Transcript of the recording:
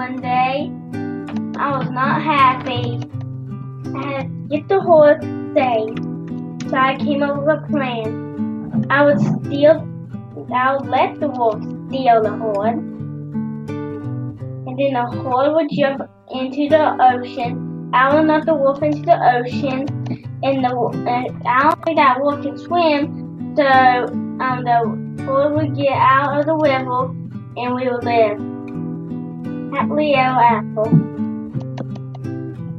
one day, I was not happy. I had to get the horse safe. So I came up with a plan. I would let the wolf steal the horse. And then the horse would jump into the ocean. I would knock the wolf into the ocean. And I don't think that wolf can swim. So the horse would get out of the river and we would live happily ever after.